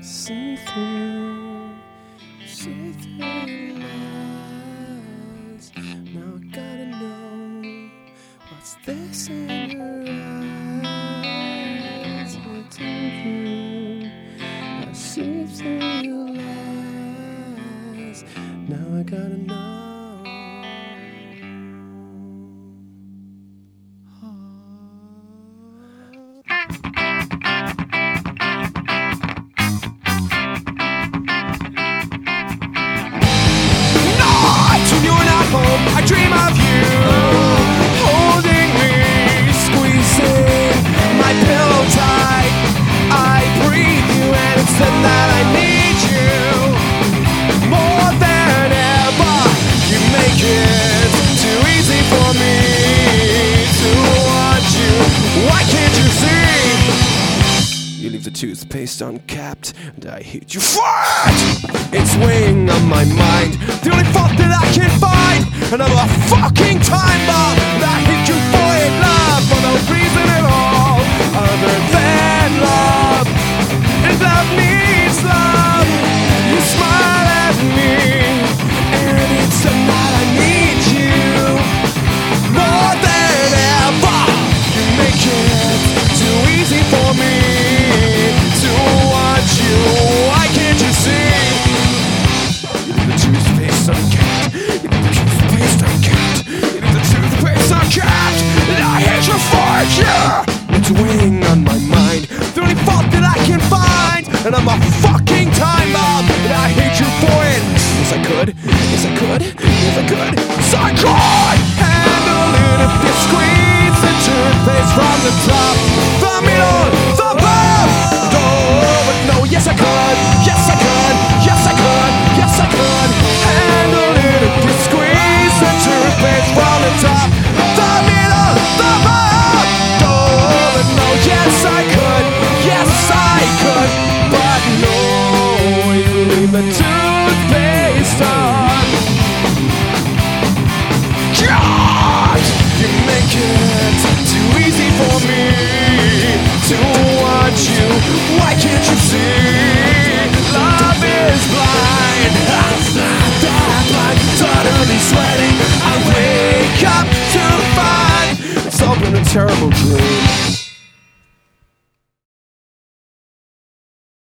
See through your lies. Now I gotta know what's this in your eyes. I told you I see through your lies. Now I gotta know. I dream of you, holding me, squeezing my pillow tight. I breathe you and it's then that I need you more than ever. You make it too easy for me to want you. Why can't you see? You leave the toothpaste uncapped and I hate you for it. It's weighing on my mind, the only fault that I can find. Another fucking time bomb. I hate you for it, love, for no reason at all other than love. And love needs love. You smile at me, and it's the night I need you more than ever. You make it too easy for me to want you. Why can't you see? You leave the toothpaste uncapped. You leave the toothpaste uncapped. You leave the toothpaste uncapped. And I hate you for it, yeah. It's weighing on my mind, the only fault that I can find. And I'm a fucking time bomb. And I hate you for it. Yes I could, yes I could, yes I could. So I could handle it if you squeeze the toothpaste from the top, the middle, the bottom. Oh, but no, yes I could, yes I could, yes I could, yes I could handle it if you squeeze the toothpaste from the top, the middle, the bottom. Oh, but no, yes I could, but no, you leave the toothpaste on. God, you make it too easy for me to want you. Why can't you see? Love is blind. That blind, suddenly sweating. I wake up to find it's all been a terrible dream.